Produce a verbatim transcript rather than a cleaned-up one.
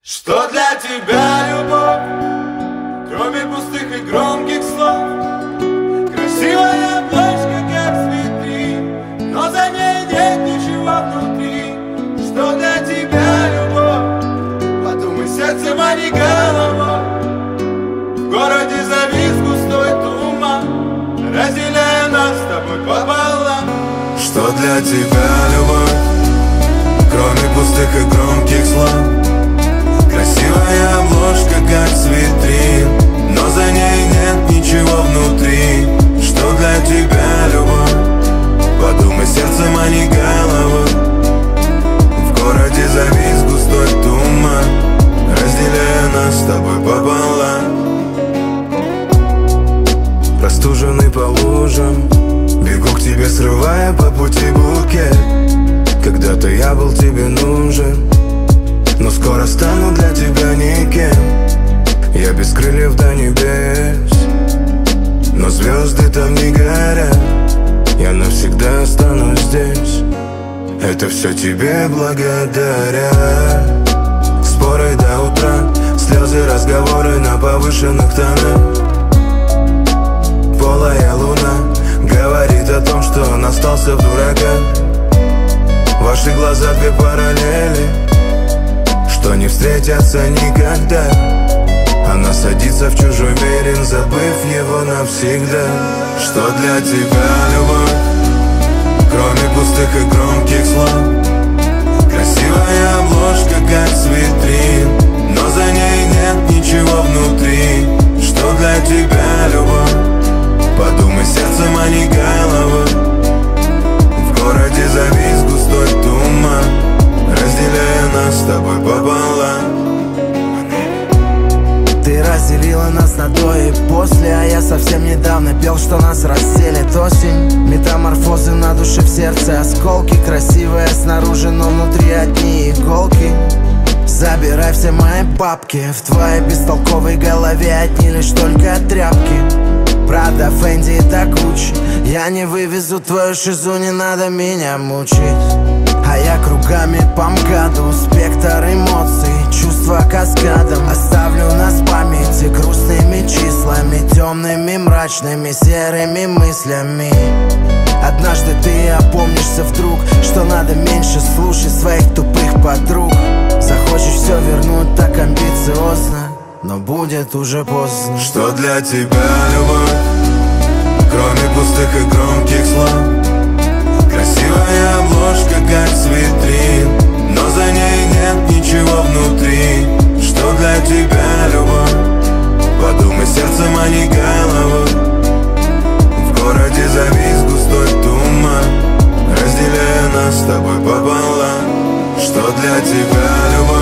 Что для тебя любовь, кроме пустых и громких слов? Красивая обложка, как цветы, но за ней нет ничего внутри. Что для тебя любовь? Подумай сердцем, а не головой. В городе завис густой туман, разделяя нас с тобой пополам. Что для тебя любовь, кроме пустых и громких слов? Красивая обложка, как цветы, но за ней нет ничего внутри. Что для тебя любовь? Подумай сердцем, а не головой. В городе завис густой туман, разделяя нас с тобой пополам. Простуженный по лужам, бегу к тебе, срывая по пути букет. Когда-то я был тебе нужен, но скоро стану для тебя никем. Я без крыльев до небес, но звезды там не горят. Я навсегда останусь здесь, это все тебе благодаря. Споры до утра, слезы, разговоры на повышенных тонах. Полая луна говорит о том, что он остался в дураках. Ваши глаза две параллели, что не встретятся никогда. Она садится в чужой мерин, забыв его навсегда. Что для тебя любовь, кроме пустых и громких слов? Красивая обложка, как цветы, но за ней нет ничего внутри. Что для тебя любовь? Подумай сердцем, а не головой. В городе завис густой туман, разделяя нас с тобой пополам. Ты разделила нас на до и после, а я совсем недавно пел, что нас расселит осень. Метаморфозы на душе, в сердце осколки. Красивая снаружи, но внутри одни иголки. Забирай все мои бабки, в твоей бестолковой голове одни лишь только тряпки. Прада, Фенди и так Гуччи. Я не вывезу твою шизу, не надо меня мучить. А я кругами по МКАДу, спектр эмоций, чувства каскадом. Оставлю нас в памяти грустными числами, темными, мрачными, серыми мыслями. Однажды ты опомнишься вдруг, что надо меньше слушать своих тупых подруг. Захочешь все вернуть так амбициозно, но будет уже поздно. Что для тебя любовь, кроме пустых и громких слов? Красивая обложка, как цветы, но за ней нет ничего внутри. Что для тебя любовь? Подумай сердцем, а не головой. В городе завис густой туман, разделяя нас с тобой пополам. Что для тебя любовь?